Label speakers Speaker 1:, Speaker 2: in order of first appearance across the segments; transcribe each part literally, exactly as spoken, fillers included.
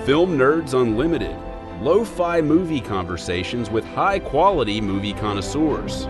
Speaker 1: Film Nerds Unlimited, lo-fi movie conversations with high-quality movie connoisseurs.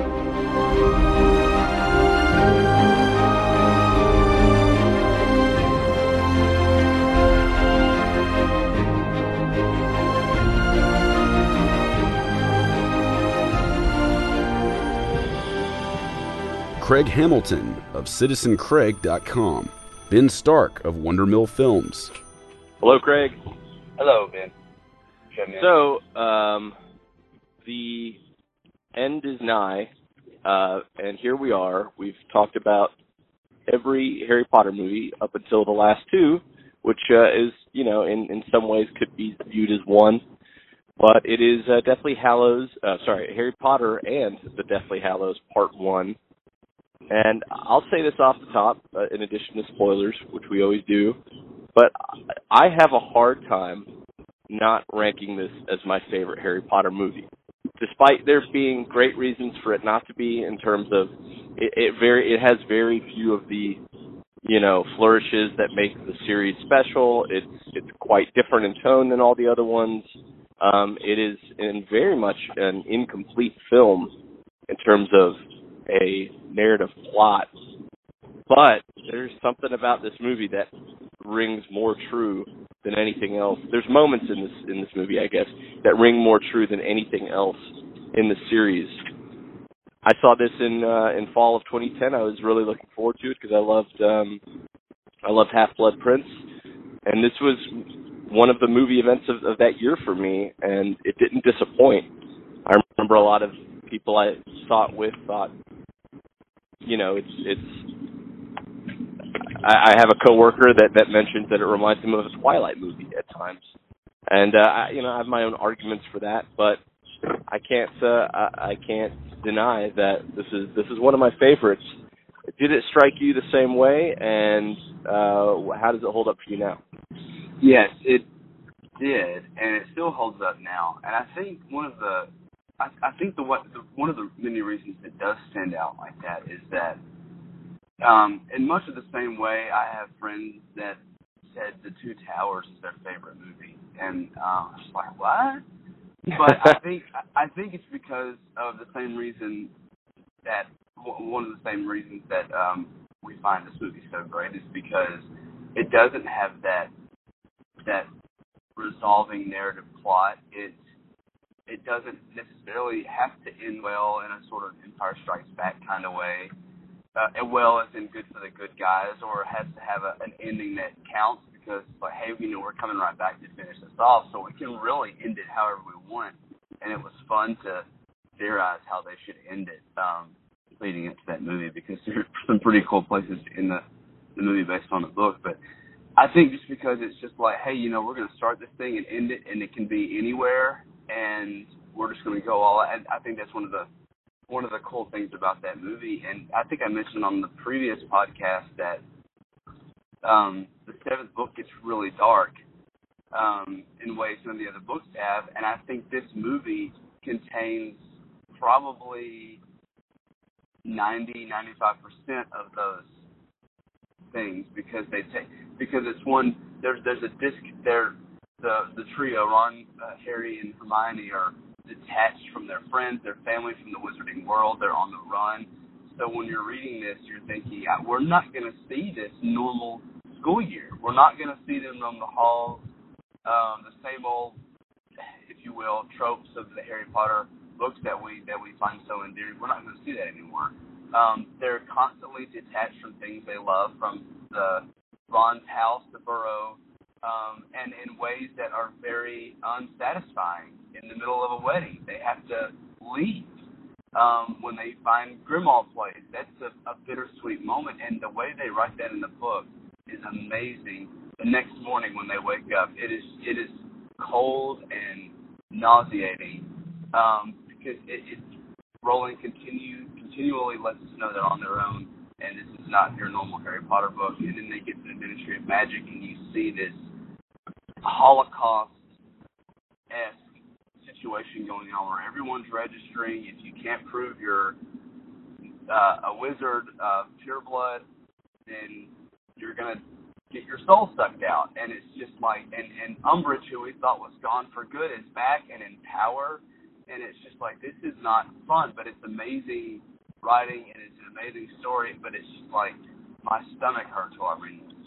Speaker 1: Craig Hamilton of Citizen Craig dot com. Ben Stark of Wondermill Films.
Speaker 2: Hello, Craig.
Speaker 3: Hello, Ben.
Speaker 2: So, um, the end is nigh, uh, and here we are. We've talked about every Harry Potter movie up until the last two, which uh, is, you know, in, in some ways could be viewed as one. But it is uh, Deathly Hallows, uh, sorry, Harry Potter and the Deathly Hallows Part one. And I'll say this off the top, uh, in addition to spoilers, which we always do, but I have a hard time not ranking this as my favorite Harry Potter movie. Despite there being great reasons for it not to be, in terms of it, it very it has very few of the, you know, flourishes that make the series special. It's it's quite different in tone than all the other ones. Um, it is in very much an incomplete film in terms of a narrative plot, but there's something about this movie that rings more true than anything else. There's moments in this in this movie, I guess, that ring more true than anything else in the series. I saw this in uh, in fall of twenty ten. I was really looking forward to it because I loved um, I loved Half-Blood Prince, and this was one of the movie events of, of that year for me, and it didn't disappoint. I remember a lot of people I saw it with thought, you know, it's it's. I, I have a coworker that that mentions that it reminds him of a Twilight movie at times, and uh, I, you know, I have my own arguments for that, but I can't uh, I, I can't deny that this is this is one of my favorites. Did it strike you the same way, and uh, how does it hold up for you now?
Speaker 3: Yes, it did, and it still holds up now. And I think one of the I, I think the, what, the one of the many reasons it does stand out like that is that, um, in much of the same way, I have friends that said The Two Towers is their favorite movie, and um, I was like, what? But I think I think it's because of the same reason that one of the same reasons that um, we find this movie so great is because it doesn't have that that resolving narrative plot. It it doesn't necessarily have to end well in a sort of Empire Strikes Back kind of way. Uh, and well as in good for the good guys, or has to have a, an ending that counts because, like, hey, you know, we're coming right back to finish this off, so we can really end it however we want. And it was fun to theorize how they should end it um, leading up to that movie, because there are some pretty cool places in the, the movie based on the book. But I think just because it's just like, hey, you know, we're going to start this thing and end it, and it can be anywhere, and we're just going to go all out. I think that's one of the one of the cool things about that movie. And I think I mentioned on the previous podcast that um, the seventh book gets really dark um, in ways some of the other books have, and I think this movie contains probably ninety, ninety-five percent of those things, because they take because it's one there's there's a disc there the the trio Ron, uh, Harry, and Hermione are detached from their friends, their family, from the wizarding world. They're on the run. So when you're reading this, you're thinking, we're not going to see this normal school year. We're not going to see them roam the halls, um, the same old, if you will, tropes of the Harry Potter books that we that we find so endearing. We're not going to see that anymore. Um, they're constantly detached from things they love, from the Ron's house, the Burrow, um, and in ways that are very unsatisfying. In the middle of a wedding, they have to leave um, when they find Grimmauld Place. That's a, a bittersweet moment, and the way they write that in the book is amazing. The next morning when they wake up, it is it is cold and nauseating um, because it, it Rowling continue continually lets us know they're on their own, and this is not your normal Harry Potter book. And then they get to the Ministry of Magic, and you see this Holocaust-esque situation going on where everyone's registering. If you can't prove you're uh, a wizard of pure blood, then you're going to get your soul sucked out. And it's just like, and, and Umbridge, who we thought was gone for good, is back and in power. And it's just like, this is not fun, but it's amazing writing and it's an amazing story, but it's just like, my stomach hurts while I read this.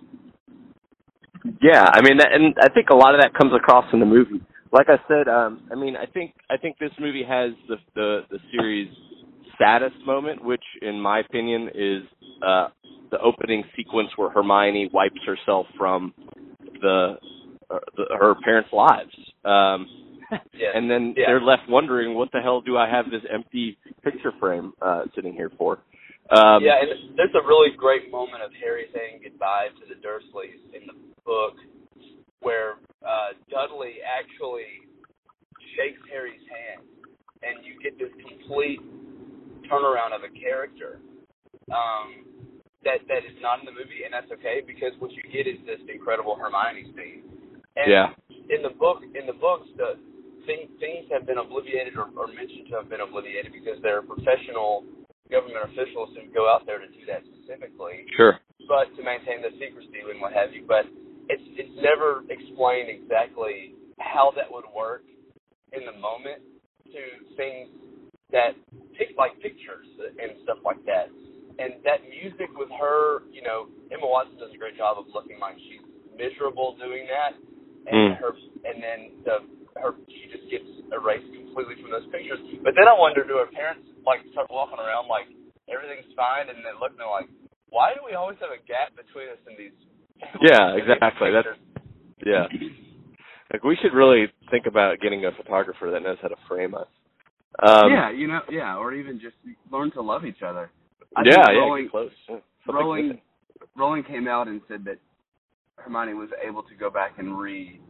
Speaker 2: Yeah, I mean, and I think a lot of that comes across in the movie. Like I said, um, I mean, I think I think this movie has the the, the series' saddest moment, which, in my opinion, is uh, the opening sequence where Hermione wipes herself from the, uh, the her parents' lives, um,
Speaker 3: yeah.
Speaker 2: and then
Speaker 3: yeah.
Speaker 2: they're left wondering, what the hell do I have this empty picture frame uh, sitting here for? Um,
Speaker 3: yeah, and there's a really great moment of Harry saying goodbye to the Dursleys in the book where uh, Dudley actually shakes Harry's hand, and you get this complete turnaround of a character um, that that is not in the movie, and that's okay, because what you get is this incredible Hermione scene. And
Speaker 2: yeah.
Speaker 3: in the book, in the books, the thing, things have been obliterated or, or mentioned to have been obliterated because they're professional government officials who go out there to do that specifically.
Speaker 2: Sure.
Speaker 3: But to maintain the secrecy and what have you. But it's it's never explained exactly how that would work in the moment to things that pick like pictures and stuff like that. And that music with her, you know, Emma Watson does a great job of looking like she's miserable doing that, and mm. her and then the her she just gets erased completely from those pictures. But then I wonder, do her parents like start walking around like everything's fine, and then look and they're like, why do we always have a gap between us in these?
Speaker 2: Yeah, exactly. That's yeah. Like, we should really think about getting a photographer that knows how to frame us. Um,
Speaker 3: yeah, you know, yeah, or even just learn to love each other. I
Speaker 2: yeah,
Speaker 3: think
Speaker 2: yeah,
Speaker 3: Rowling,
Speaker 2: get close. Yeah,
Speaker 3: Rowling, Rowling came out and said that Hermione was able to go back and read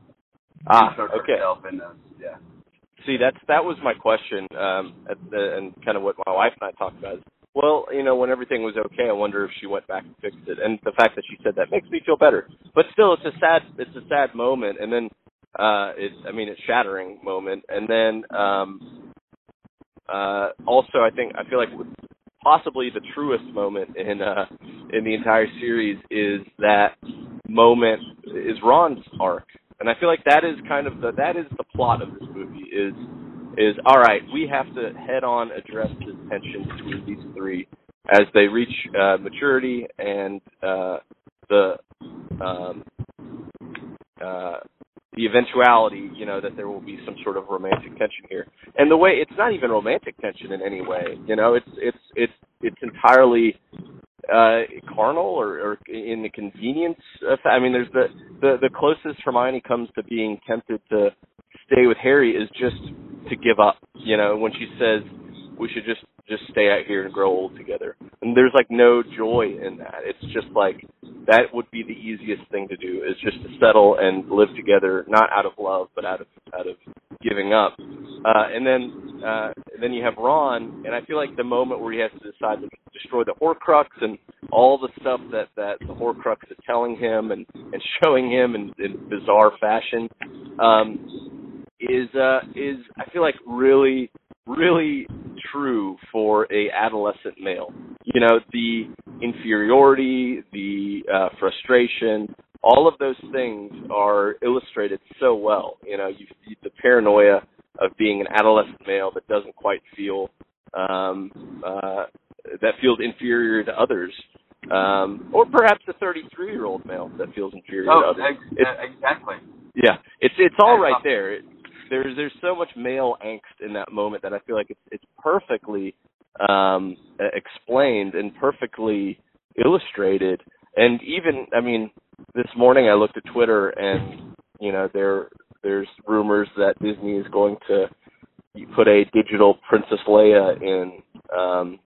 Speaker 2: ah, okay.
Speaker 3: herself in those. Yeah.
Speaker 2: See, that's that was my question, um, at the, and kind of what my wife and I talked about. Is, well, you know, when everything was okay, I wonder if she went back and fixed it. And the fact that she said that makes me feel better. But still, it's a sad, it's a sad moment. And then, uh, it's, I mean, it's a shattering moment. And then, um, uh, also, I think I feel like possibly the truest moment in uh, in the entire series is that moment is Ron's arc. And I feel like that is kind of the that is the plot of this movie is is all right, we have to head on address this tension between these three as they reach uh, maturity and uh, the um, uh, the eventuality, you know, that there will be some sort of romantic tension here. And the way it's not even romantic tension in any way, you know, it's it's it's it's entirely Uh, carnal or, or in the convenience of, I mean, there's the, the, the closest Hermione comes to being tempted to stay with Harry is just to give up, you know, when she says we should just, just stay out here and grow old together. And there's like no joy in that. It's just like, that would be the easiest thing to do is just to settle and live together, not out of love, but out of, out of giving up. Uh, and then, uh, then you have Ron, and I feel like the moment where he has to decide to destroy the Horcrux and all the stuff that, that the Horcrux is telling him and, and showing him in, in bizarre fashion, um, is, uh, is, I feel like really, really true for a adolescent male. You know, the inferiority, the uh, frustration, all of those things are illustrated so well. You know, you, the paranoia of being an adolescent male that doesn't quite feel, um, uh, that feels inferior to others. Um, or perhaps a thirty-three-year-old male that feels inferior
Speaker 3: oh,
Speaker 2: to others.
Speaker 3: Ex- exactly.
Speaker 2: Yeah, it's it's all right there. It, there's there's so much male angst in that moment that I feel like it's it's perfectly um, explained and perfectly illustrated. And even, I mean, this morning I looked at Twitter and, you know, there there's rumors that Disney is going to put a digital Princess Leia in um,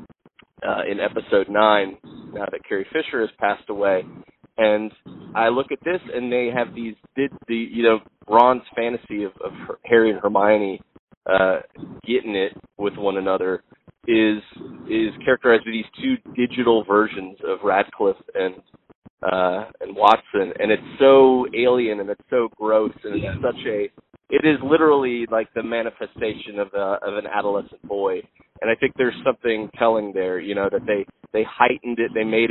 Speaker 2: uh, in Episode nine now that Carrie Fisher has passed away. And I look at this, and they have these, did the you know, Ron's fantasy of, of Harry and Hermione uh, getting it with one another is is characterized with these two digital versions of Radcliffe and uh, and Watson, and it's so alien and it's so gross, and it's such a, it is literally like the manifestation of a, of an adolescent boy. And I think there's something telling there, you know, that they they heightened it, they made it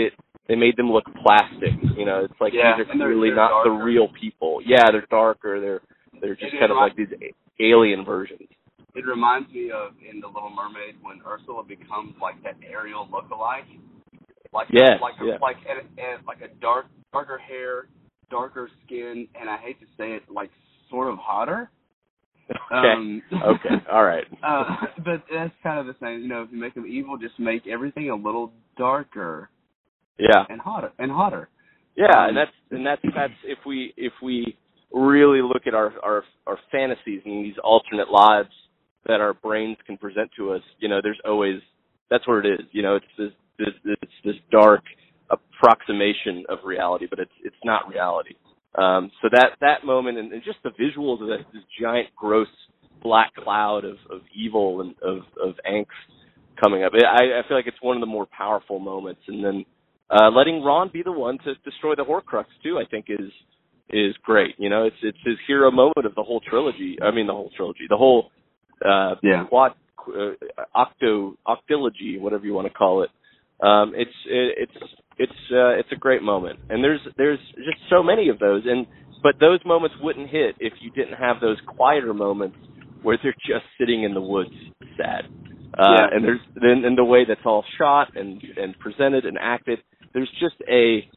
Speaker 2: they made them look plastic. You know, it's like
Speaker 3: yeah,
Speaker 2: these are
Speaker 3: they're,
Speaker 2: really
Speaker 3: they're
Speaker 2: not
Speaker 3: darker.
Speaker 2: the real people. Yeah, they're darker. They're they're just
Speaker 3: it
Speaker 2: kind of like these alien versions.
Speaker 3: It reminds me of in The Little Mermaid when Ursula becomes like that Ariel lookalike. Like
Speaker 2: yes,
Speaker 3: a, like a,
Speaker 2: yeah.
Speaker 3: like a, a, like a dark darker hair, darker skin, and I hate to say it, like sort of hotter.
Speaker 2: Okay.
Speaker 3: Um,
Speaker 2: okay. All right.
Speaker 3: Uh, but that's kind of the same. You know, if you make them evil, just make everything a little darker.
Speaker 2: Yeah.
Speaker 3: And hotter and hotter.
Speaker 2: Yeah,
Speaker 3: um,
Speaker 2: and that's and that's that's if we if we really look at our our our fantasies and these alternate lives that our brains can present to us. You know, there's always that's what it is. You know, it's this this it's this dark approximation of reality, but it's it's not reality. Um, so that, that moment and, and just the visuals of this, this giant, gross black cloud of, of evil and of, of angst coming up, I, I feel like it's one of the more powerful moments. And then uh, letting Ron be the one to destroy the Horcrux too, I think is is great. You know, it's it's his hero moment of the whole trilogy. I mean, the whole trilogy, the whole uh,
Speaker 3: yeah.
Speaker 2: quad uh, octo octilogy, whatever you want to call it. Um, it's it, it's it's uh, it's a great moment, and there's there's just so many of those, and but those moments wouldn't hit if you didn't have those quieter moments where they're just sitting in the woods, sad. Uh,
Speaker 3: yeah.
Speaker 2: And there's then in the way that's all shot and and presented and acted, there's just a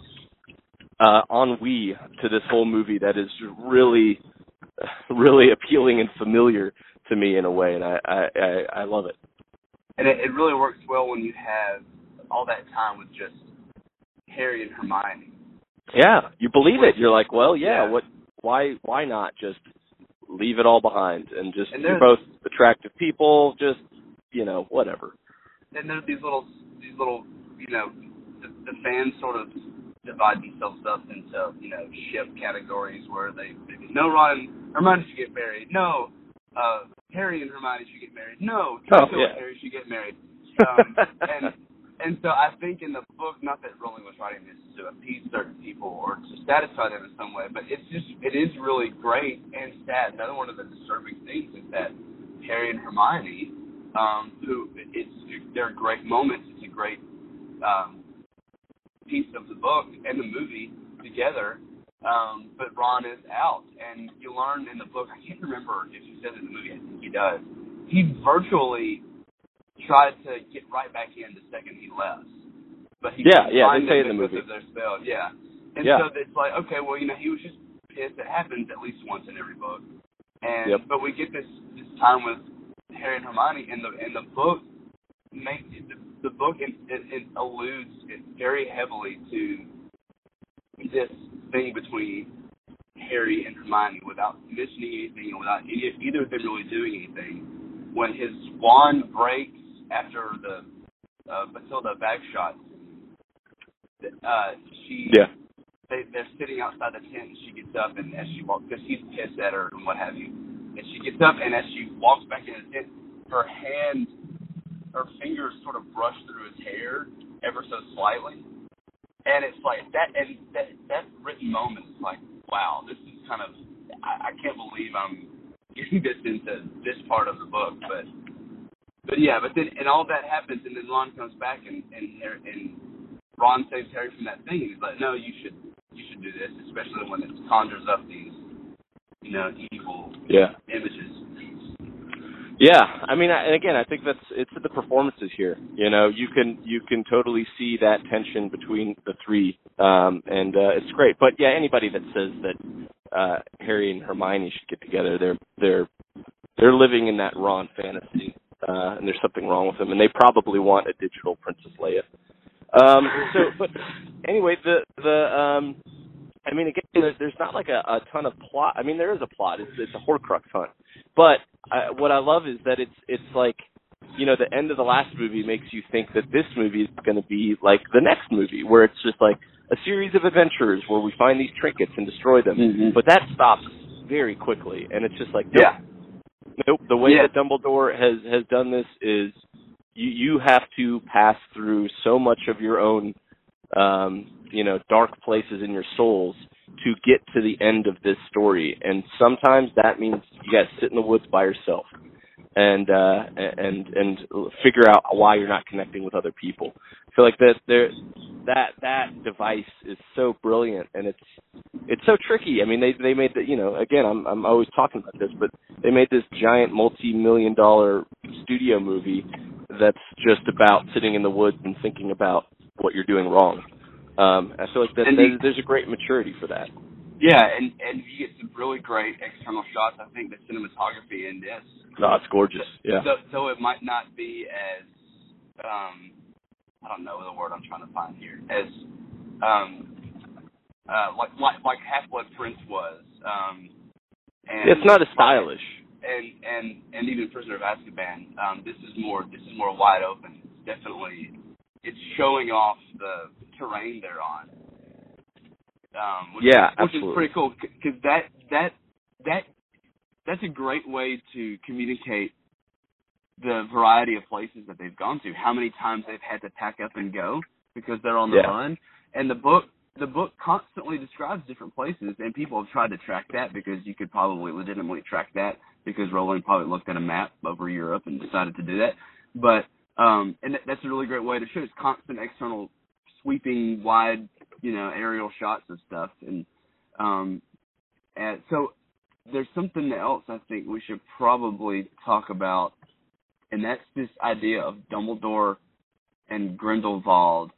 Speaker 2: uh, ennui to this whole movie that is really really appealing and familiar to me in a way, and I I, I, I love it.
Speaker 3: And it, it really works well when you have all that time with just Harry and Hermione.
Speaker 2: Yeah, you believe it. You're like, well, yeah,
Speaker 3: yeah.
Speaker 2: what? Why? Why not just leave it all behind and just
Speaker 3: and
Speaker 2: you're both attractive people, just you know, whatever.
Speaker 3: And there's these little, these little, you know, the, the fans sort of divide themselves up into, you know, ship categories where they, they no, Ron, Hermione should get married. No, uh, Harry and Hermione should get married. No, Draco
Speaker 2: oh, yeah.
Speaker 3: and Harry should get married. Um, and and so I think in the book, not that Rowling was writing this to appease certain people or to satisfy them in some way, but it's just it is really great and sad. Another one of the disturbing things is that Harry and Hermione, um, who it's they're great moments. It's a great um, piece of the book and the movie together. Um, but Ron is out, and you learn in the book. I can't remember if he says it in the movie. I think he does. He virtually tried to get right back in the second he left, but he
Speaker 2: yeah,
Speaker 3: couldn't
Speaker 2: yeah,
Speaker 3: find
Speaker 2: they say
Speaker 3: them
Speaker 2: in the
Speaker 3: because
Speaker 2: movie.
Speaker 3: of their spell. Yeah, and
Speaker 2: yeah.
Speaker 3: so it's like, okay, well, you know, he was just pissed. It happens at least once in every book, and
Speaker 2: yep.
Speaker 3: but we get this this time with Harry and Hermione, and the and the book make the, the book it, it, it alludes it very heavily to this thing between Harry and Hermione without mentioning anything and without any, either of them really doing anything. When his wand breaks after the uh, Matilda Bagshot, uh, she
Speaker 2: yeah.
Speaker 3: they they're sitting outside the tent, and she gets up, and as she walks, because he's pissed at her and what have you, and she gets up, and as she walks back in the tent, her hand, her fingers sort of brush through his hair ever so slightly, and it's like that, and that that written moment is like, wow, this is kind of, I, I can't believe I'm getting this into this part of the book, but but yeah, but then and all that happens, and then Ron comes back, and and and Ron saves Harry from that thing, and he's like, no, you should you should do this, especially when it conjures up these, you know, evil
Speaker 2: yeah.
Speaker 3: images.
Speaker 2: Yeah, I mean, and again, I think that's it's the performances here. You know, you can you can totally see that tension between the three, um, and uh, it's great. But yeah, anybody that says that uh, Harry and Hermione should get together, they're they're they're living in that Ron fantasy, uh, and there's something wrong with them, and they probably want a digital Princess Leia. Um, so, but anyway, the the um, I mean, again, there's, there's not like a, a ton of plot. I mean, there is a plot. It's it's a Horcrux hunt, but I, what I love is that it's it's like, you know, the end of the last movie makes you think that this movie is going to be like the next movie, where it's just like a series of adventures where we find these trinkets and destroy them.
Speaker 3: Mm-hmm.
Speaker 2: But that stops very quickly, and it's just like, nope,
Speaker 3: yeah,
Speaker 2: nope. The way
Speaker 3: yeah.
Speaker 2: that Dumbledore has has done this is you you have to pass through so much of your own, um, you know, dark places in your souls to get to the end of this story, and sometimes that means you got to sit in the woods by yourself and uh, and and figure out why you're not connecting with other people. I feel like that there that that device is so brilliant, and it's it's so tricky. I mean, they they made the, you know, again, I'm I'm always talking about this, but they made this giant multi-million dollar studio movie that's just about sitting in the woods and thinking about what you're doing wrong. Um, I feel like that, there's, there's a great maturity for that.
Speaker 3: Yeah, and, and you get some really great external shots. I think the cinematography in this.
Speaker 2: Oh, it's gorgeous. Yeah.
Speaker 3: Though, though it might not be as, um, I don't know the word I'm trying to find here, as um, uh, like like like Half-Blood Prince was. Um, and
Speaker 2: it's not as stylish.
Speaker 3: And and and even Prisoner of Azkaban. Um, this is more this is more wide open. It's definitely, it's showing off the terrain they're on. Um, which,
Speaker 2: yeah,
Speaker 3: which
Speaker 2: absolutely.
Speaker 3: is pretty cool, because that that that that's a great way to communicate the variety of places that they've gone to. How many times they've had to pack up and go because they're on the
Speaker 2: yeah.
Speaker 3: run, and the book the book constantly describes different places, and people have tried to track that because you could probably legitimately track that because Rowling probably looked at a map over Europe and decided to do that. But um, and that's a really great way to show it's constant external sweeping wide, you know, aerial shots of stuff. And um, and so there's something else I think we should probably talk about, and that's this idea of Dumbledore and Grindelwald,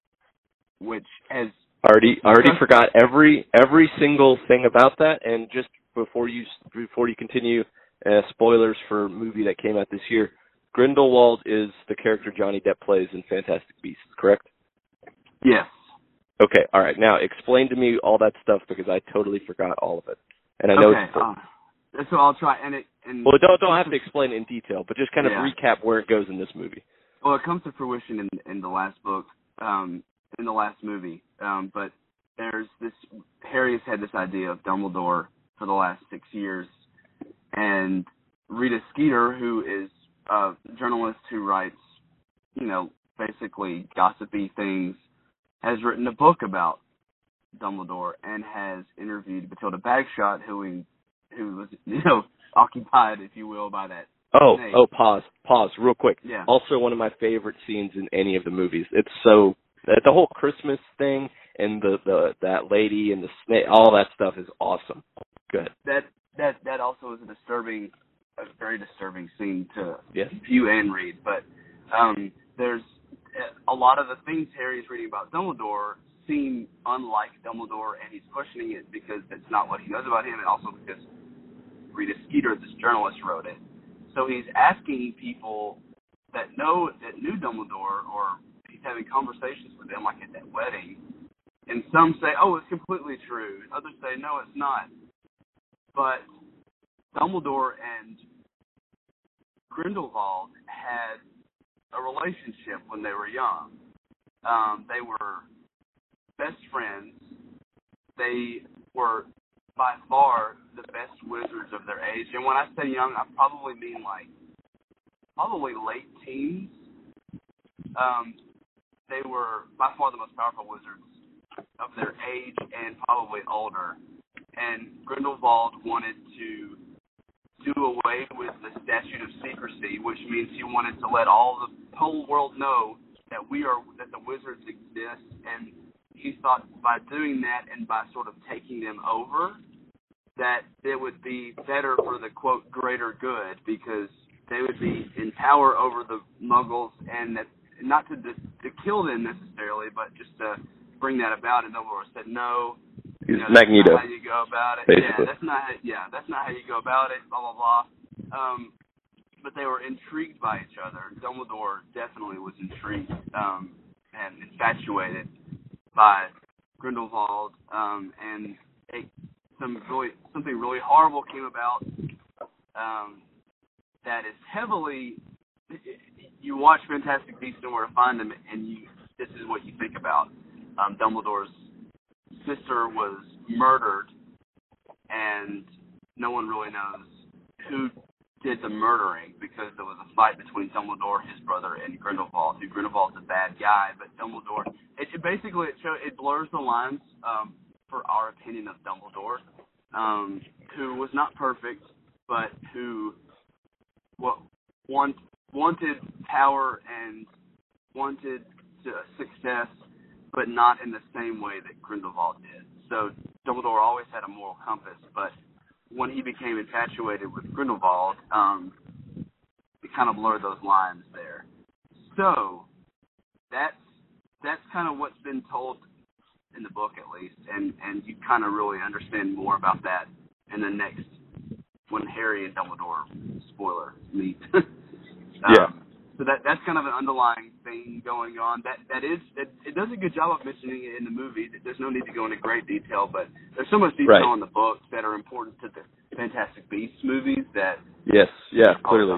Speaker 3: which has
Speaker 2: already already forgot every every single thing about that. And just before you before you continue, uh, spoilers for a movie that came out this year. Grindelwald is the character Johnny Depp plays in Fantastic Beasts, correct?
Speaker 3: Yes.
Speaker 2: Okay, all right. Now, explain to me all that stuff because I totally forgot all of it. And I know
Speaker 3: okay,
Speaker 2: it's...
Speaker 3: Uh, so I'll try. And it, and
Speaker 2: well, don't, don't have to explain it in detail, but just kind of
Speaker 3: yeah.
Speaker 2: recap where it goes in this movie.
Speaker 3: Well, it comes to fruition in, in the last book, um, in the last movie. Um, but there's this... Harry has had this idea of Dumbledore for the last six years. And Rita Skeeter, who is a journalist who writes, you know, basically gossipy things, has written a book about Dumbledore and has interviewed Matilda Bagshot, who he, who was, you know, occupied, if you will, by that.
Speaker 2: Oh,
Speaker 3: snake.
Speaker 2: oh, pause, pause, real quick.
Speaker 3: Yeah.
Speaker 2: Also, one of my favorite scenes in any of the movies. It's so the whole Christmas thing and the, the that lady and the snake, all that stuff is awesome. Good.
Speaker 3: That that that also is a disturbing, a very disturbing scene to
Speaker 2: yes.
Speaker 3: view and read. But um, there's a lot of the things Harry is reading about Dumbledore seem unlike Dumbledore, and he's questioning it because that's not what he knows about him, and also because Rita Skeeter, this journalist, wrote it. So he's asking people that know that knew Dumbledore, or he's having conversations with them, like at that wedding. And some say, "Oh, it's completely true." And others say, "No, it's not." But Dumbledore and Grindelwald had a relationship when they were young. Um, they were best friends. They were by far the best wizards of their age. And when I say young, I probably mean like probably late teens. Um, they were by far the most powerful wizards of their age and probably older. And Grindelwald wanted to do away with the statute of secrecy, which means he wanted to let all the whole world know that we are that the wizards exist, and he thought by doing that and by sort of taking them over, that it would be better for the quote greater good, because they would be in power over the Muggles, and that not to to kill them necessarily, but just to bring that about. And Dumbledore said no.
Speaker 2: He's
Speaker 3: you know, that's
Speaker 2: Magneto.
Speaker 3: not how you go about it.
Speaker 2: Basically.
Speaker 3: Yeah, that's not. Yeah, that's not how you go about it. Blah blah blah. Um, but they were intrigued by each other. Dumbledore definitely was intrigued um, and infatuated by Grindelwald, um, and it, some really something really horrible came about. Um, that is heavily. You watch Fantastic Beasts and Where to Find Them, and you. This is what you think about. Um, Dumbledore's sister was murdered, and no one really knows who did the murdering, because there was a fight between Dumbledore, his brother, and Grindelwald. Who Grindelwald's a bad guy, but Dumbledore. It, it basically it, show, it blurs the lines um, for our opinion of Dumbledore, um, who was not perfect, but who what want, wanted power and wanted to, success, but not in the same way that Grindelwald did. So Dumbledore always had a moral compass, but when he became infatuated with Grindelwald, um, it kind of blurred those lines there. So that's that's kind of what's been told in the book, at least, and and you kind of really understand more about that in the next, when Harry and Dumbledore, spoiler, meet. um,
Speaker 2: yeah.
Speaker 3: So that that's kind of an underlying thing going on. That that is it, it does a good job of mentioning it in the movie. There's no need to go into great detail, but there's so much detail
Speaker 2: right.
Speaker 3: in the books that are important to the Fantastic Beasts movies that
Speaker 2: yes, yeah, clearly.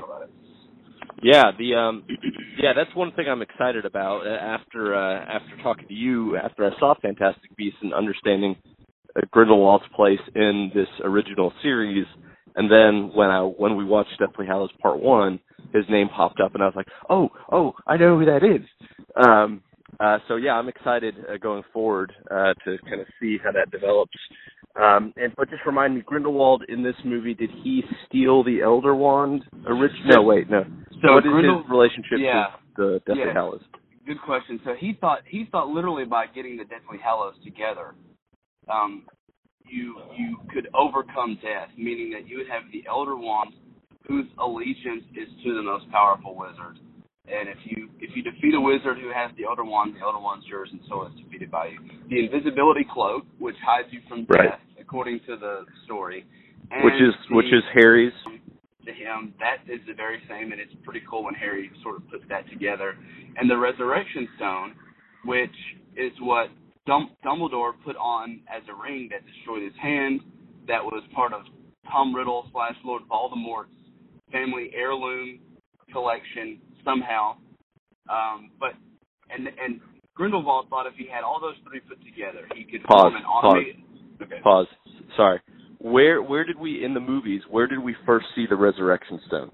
Speaker 3: Yeah,
Speaker 2: the um, yeah, that's one thing I'm excited about. After uh, after talking to you, after I saw Fantastic Beasts and understanding uh, Grindelwald's place in this original series, and then when I when we watched Deathly Hallows Part One, his name popped up, and I was like, oh, oh, I know who that is. Um, uh, so yeah, I'm excited uh, going forward uh, to kind of see how that develops. Um, and but just remind me, Grindelwald in this movie, did he steal the Elder Wand originally? No, wait, no.
Speaker 3: So
Speaker 2: what is
Speaker 3: Grindel-
Speaker 2: his relationship
Speaker 3: yeah.
Speaker 2: to the Deathly
Speaker 3: yeah.
Speaker 2: Hallows?
Speaker 3: Good question. So he thought he thought literally by getting the Deathly Hallows together, um, you you could overcome death, meaning that you would have the Elder Wand, whose allegiance is to the most powerful wizard. And if you if you defeat a wizard who has the Elder Wand, the Elder Wand's yours, and so it's defeated by you. The invisibility cloak, which hides you from death,
Speaker 2: right.
Speaker 3: according to the story, and
Speaker 2: which is
Speaker 3: the,
Speaker 2: which is Harry's.
Speaker 3: To him, that is the very same, and it's pretty cool when Harry sort of puts that together. And the Resurrection Stone, which is what Dum- Dumbledore put on as a ring that destroyed his hand, that was part of Tom Riddle slash Lord Voldemort's family heirloom collection somehow. Um, but and and Grindelwald thought if he had all those three put together, he could
Speaker 2: pause,
Speaker 3: form an automated.
Speaker 2: Pause.
Speaker 3: Okay.
Speaker 2: Pause. Sorry. Where where did we in the movies? Where did we first see the Resurrection Stone?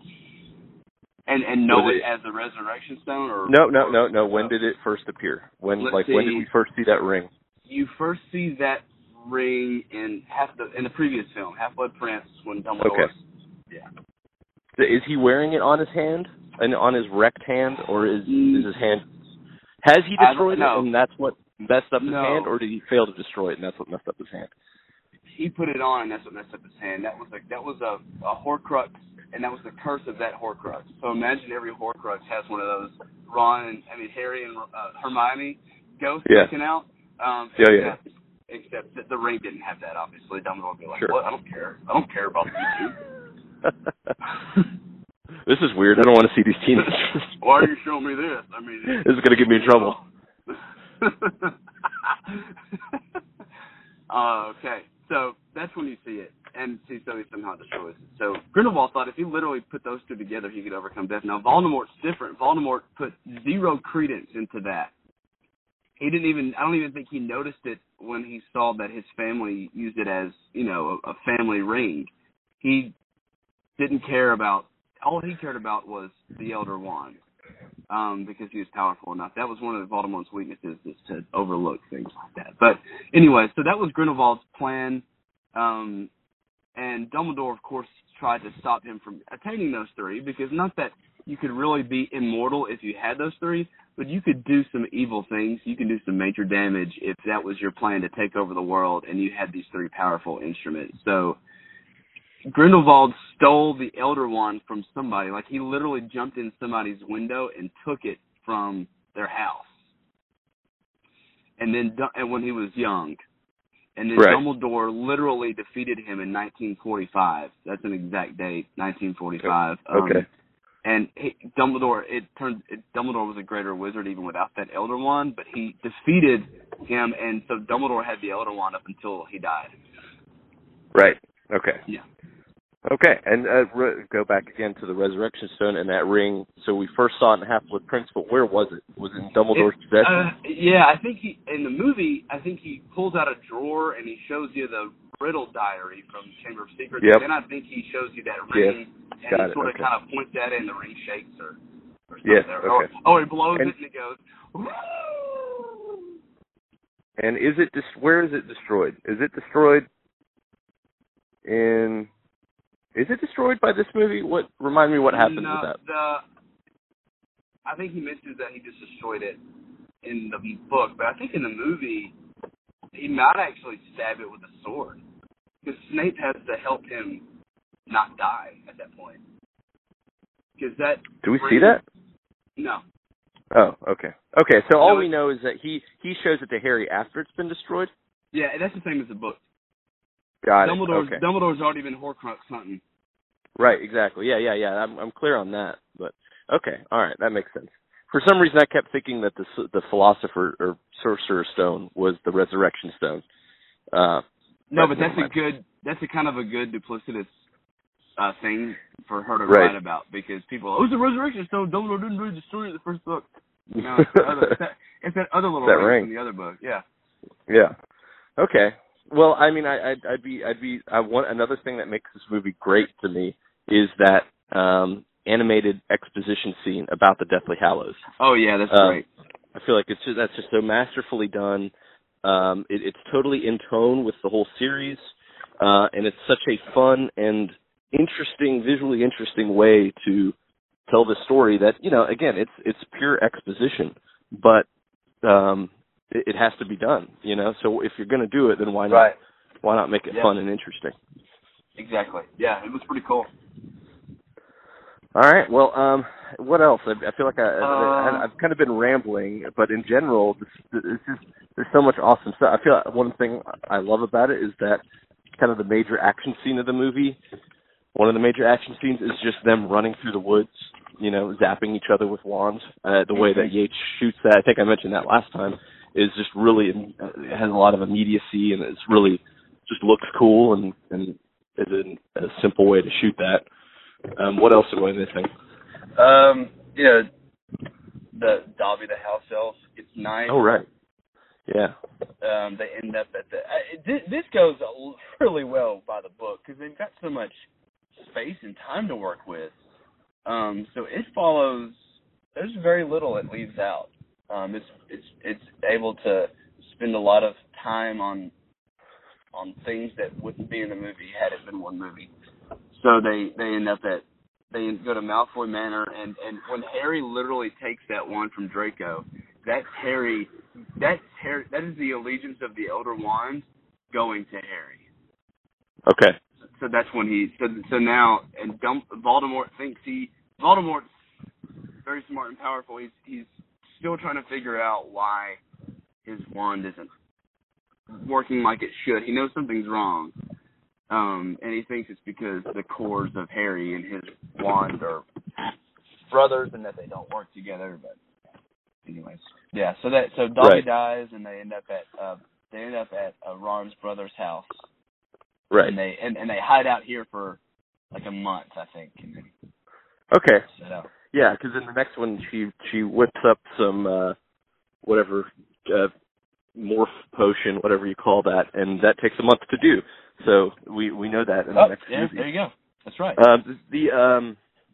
Speaker 3: And and know
Speaker 2: Was
Speaker 3: it,
Speaker 2: it
Speaker 3: as the Resurrection Stone, or
Speaker 2: no no
Speaker 3: or,
Speaker 2: no no. When did it first appear? When
Speaker 3: Let's
Speaker 2: like
Speaker 3: see.
Speaker 2: when did we first see that ring?
Speaker 3: You first see that ring in half the in the previous film, Half-Blood Prince, when Dumbledore.
Speaker 2: Okay.
Speaker 3: Yeah.
Speaker 2: Is he wearing it on his hand and on his wrecked hand, or is is his hand? Has he destroyed
Speaker 3: no.
Speaker 2: it, and that's what messed up his
Speaker 3: No.
Speaker 2: hand, or did he fail to destroy it, and that's what messed up his hand?
Speaker 3: He put it on, and that's what messed up his hand. That was a that was a, a Horcrux, and that was the curse of that Horcrux. So imagine every Horcrux has one of those. Ron and I mean Harry and uh, Hermione ghosts
Speaker 2: Yeah.
Speaker 3: sticking out. Um,
Speaker 2: Yeah,
Speaker 3: except,
Speaker 2: yeah.
Speaker 3: Except that the ring didn't have that. Obviously, Dumbledore would be like,
Speaker 2: Sure.
Speaker 3: "What? I don't care. I don't care about you two."
Speaker 2: This is weird. I don't want to see these teenagers.
Speaker 3: Why are you showing me this? I mean,
Speaker 2: this is going to get me in trouble.
Speaker 3: uh, okay, so that's when you see it, and see so he somehow destroys it. So Grindelwald thought if he literally put those two together, he could overcome death. Now Voldemort's different. Voldemort put zero credence into that. He didn't even. I don't even think he noticed it when he saw that his family used it as, you know, a, a family ring. He didn't care about. All he cared about was the Elder Wand, um, because he was powerful enough. That was one of Voldemort's weaknesses, is to overlook things like that. But anyway, so that was Grindelwald's plan, um, and Dumbledore, of course, tried to stop him from attaining those three, because not that you could really be immortal if you had those three, but you could do some evil things. You can do some major damage if that was your plan to take over the world and you had these three powerful instruments. So Grindelwald stole the Elder Wand from somebody. Like, he literally jumped in somebody's window and took it from their house. And then, and when he was young. And then
Speaker 2: right.
Speaker 3: Dumbledore literally defeated him in nineteen forty-five. That's an exact date, nineteen forty-five.
Speaker 2: Okay.
Speaker 3: Um, and he, Dumbledore, it turned, it, Dumbledore was a greater wizard even without that Elder Wand, but he defeated him, and so Dumbledore had the Elder Wand up until he died.
Speaker 2: Right. Okay.
Speaker 3: Yeah.
Speaker 2: Okay, and uh, re- go back again to the Resurrection Stone and that ring. So we first saw it in Half-Blood Prince, but where was it? Was it in Dumbledore's
Speaker 3: it,
Speaker 2: possession?
Speaker 3: Uh, yeah, I think he, in the movie, I think he pulls out a drawer and he shows you the Riddle diary from Chamber of Secrets.
Speaker 2: Yep.
Speaker 3: And then I think he shows you that ring,
Speaker 2: yes.
Speaker 3: and
Speaker 2: Got
Speaker 3: he sort
Speaker 2: it.
Speaker 3: of
Speaker 2: Okay.
Speaker 3: kind of points at it, and the ring shakes or, or something.
Speaker 2: Yes,
Speaker 3: Or,
Speaker 2: okay.
Speaker 3: or, or he blows
Speaker 2: and,
Speaker 3: it and it goes, woo!
Speaker 2: And is it dis- where is it destroyed? Is it destroyed in... Is it destroyed by this movie? What remind me what happens
Speaker 3: no,
Speaker 2: with that?
Speaker 3: The, I think he mentions that he just destroyed it in the book, but I think in the movie he might actually stab it with a sword because Snape has to help him not die at that point. Because that
Speaker 4: do we see that?
Speaker 3: No.
Speaker 4: Oh, okay. Okay, so all
Speaker 3: no,
Speaker 4: we know is that he he shows it to Harry after it's been destroyed.
Speaker 3: Yeah, that's the same as the book.
Speaker 4: Got
Speaker 3: Dumbledore's,
Speaker 4: it. Okay.
Speaker 3: Dumbledore's already been Horcrux hunting.
Speaker 4: Right, exactly. Yeah, yeah, yeah. I'm I'm clear on that. But okay, all right, that makes sense. For some reason, I kept thinking that the the Philosopher or Sorcerer's Stone was the Resurrection Stone. Uh,
Speaker 3: no, but, but that's a good. That's a kind of a good duplicitous uh, thing for her to
Speaker 4: right.
Speaker 3: write about because people, oh, it's the Resurrection Stone. Dumbledore didn't really destroy it in the first book. No, it's, the other, it's, that, it's that other little
Speaker 4: that
Speaker 3: ring,
Speaker 4: ring
Speaker 3: from the other book. Yeah.
Speaker 4: Yeah. Okay. Well, I mean, I, I'd, I'd be, I'd be, I want another thing that makes this movie great to me is that um, animated exposition scene about the Deathly Hallows.
Speaker 3: Oh yeah, that's
Speaker 4: um,
Speaker 3: great.
Speaker 4: I feel like it's just, that's just so masterfully done. Um, it, it's totally in tone with the whole series, uh, and it's such a fun and interesting, visually interesting way to tell the story that, you know, again, it's it's pure exposition, but um, it, it has to be done, you know. So if you're going to do it, then why not?
Speaker 3: Right.
Speaker 4: Why not make it
Speaker 3: yeah.
Speaker 4: fun and interesting?
Speaker 3: Exactly. Yeah, it was pretty cool.
Speaker 4: All right. Well, um, what else? I, I feel like I,
Speaker 3: uh,
Speaker 4: I, I've kind of been rambling, but in general, this, this is, there's so much awesome stuff. I feel like one thing I love about it is that kind of the major action scene of the movie. One of the major action scenes is just them running through the woods, you know, zapping each other with wands. Uh, the way that Yates shoots that, I think I mentioned that last time, is just really, uh, it has a lot of immediacy, and it's really, just looks cool, and, and is a, a simple way to shoot that. Um, what else am I missing?
Speaker 3: Um, you know, the Dobby the house elf. It's nice.
Speaker 4: Oh, right. Yeah.
Speaker 3: Um, they end up at the. Uh, this goes really well by the book because they've got so much space and time to work with. Um, so it follows. There's very little it leaves out. Um, it's it's it's able to spend a lot of time on on things that wouldn't be in the movie had it been one movie. So they, they end up at they go to Malfoy Manor, and, and when Harry literally takes that wand from Draco, that's Harry. That's Harry. That is the allegiance of the Elder Wand going to Harry.
Speaker 4: Okay.
Speaker 3: So that's when he. So, so now, and Dumb, Voldemort thinks he. Voldemort's very smart and powerful. He's he's still trying to figure out why his wand isn't working like it should. He knows something's wrong. Um, and he thinks it's because the cores of Harry and his wand are brothers and that they don't work together. But anyways, yeah. So that so Dobby
Speaker 4: right.
Speaker 3: dies, and they end up at uh, they end up at uh, Ron's brother's house.
Speaker 4: Right.
Speaker 3: And they and, and they hide out here for like a month, I think. And then
Speaker 4: okay.
Speaker 3: set out.
Speaker 4: Yeah, because in the next one she she whips up some uh, whatever uh, morph potion, whatever you call that, and that takes a month to do. So we, we know that in
Speaker 3: oh,
Speaker 4: the next
Speaker 3: yeah,
Speaker 4: movie.
Speaker 3: There you go. That's right.
Speaker 4: Uh, the, the um,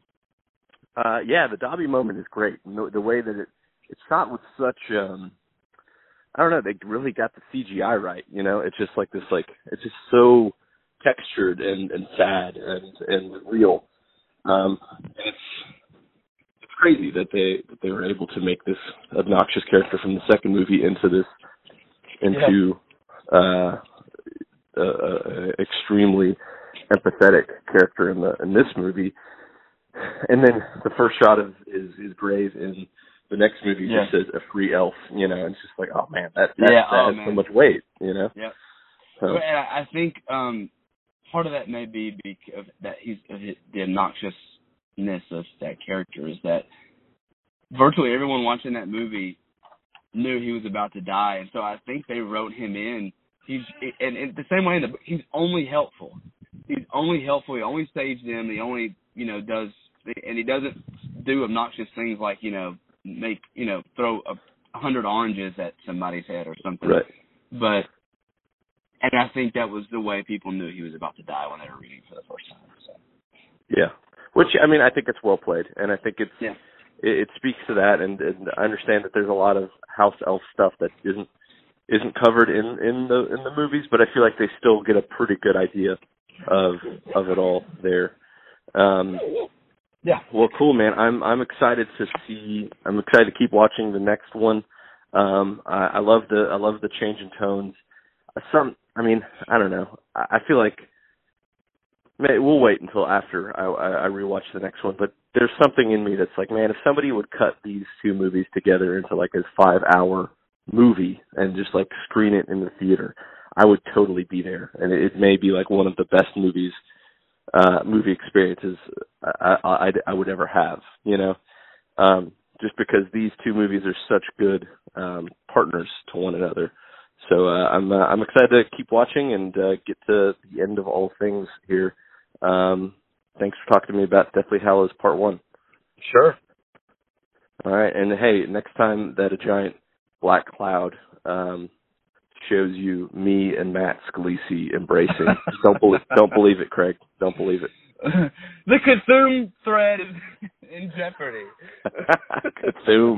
Speaker 4: uh, yeah, the Dobby moment is great. The, the way that it it's shot with such um, I don't know, they really got the C G I right. You know, it's just like this, like it's just so textured and, and sad and and real. Um, and it's it's crazy that they that they were able to make this obnoxious character from the second movie into this into. Yeah. Uh, Uh, uh, extremely empathetic character in the in this movie, and then the first shot of his his grave in the next movie
Speaker 3: yeah.
Speaker 4: just says a free elf, you know, and it's just like, oh man, that that,
Speaker 3: yeah,
Speaker 4: that
Speaker 3: oh,
Speaker 4: has
Speaker 3: man.
Speaker 4: so much weight, you know.
Speaker 3: Yeah.
Speaker 4: So.
Speaker 3: Well, and I think um, part of that may be because that he's of the obnoxiousness of that character is that virtually everyone watching that movie knew he was about to die, and so I think they wrote him in. He's and, and the same way in the he's only helpful. He's only helpful. He only saves them. He only you know does and he doesn't do obnoxious things like you know make you know throw a hundred oranges at somebody's head or something.
Speaker 4: Right.
Speaker 3: But and I think that was the way people knew he was about to die when they were reading for the first time. So.
Speaker 4: Yeah. Which I mean I think it's well played, and I think it's
Speaker 3: yeah.
Speaker 4: it, it speaks to that, and, and I understand that there's a lot of house elf stuff that isn't. isn't covered in, in the in the movies, but I feel like they still get a pretty good idea of of it all there. Um,
Speaker 3: yeah.
Speaker 4: Well, cool, man. I'm I'm excited to see. I'm excited to keep watching the next one. Um, I, I love the I love the change in tones. Some, I mean, I don't know. I, I feel like may, we'll wait until after I, I, I rewatch the next one. But there's something in me that's like, man, if somebody would cut these two movies together into like a five-hour movie and just like screen it in the theater, I would totally be there. And it, it may be like one of the best movies, uh, movie experiences I, I, I would ever have. You know. Um, just because these two movies are such good um, partners to one another. So uh, I'm uh, I'm excited to keep watching and uh, get to the end of all things here. Um, thanks for talking to me about Deathly Hallows Part one.
Speaker 2: Sure.
Speaker 4: All right, and hey, next time that a giant black cloud um, shows you me and Matt Scalisi embracing, don't, believe, don't believe it, Craig. Don't believe it.
Speaker 3: The Cthulhu thread is in jeopardy.
Speaker 4: Cthulhu.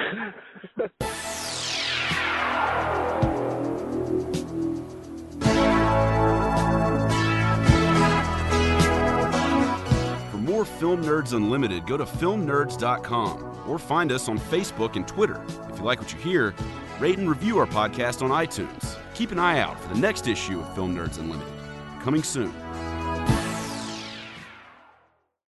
Speaker 1: For more Film Nerds Unlimited, go to film nerds dot com or find us on Facebook and Twitter. If you like what you hear, rate and review our podcast on iTunes. Keep an eye out for the next issue of Film Nerds Unlimited. Coming soon.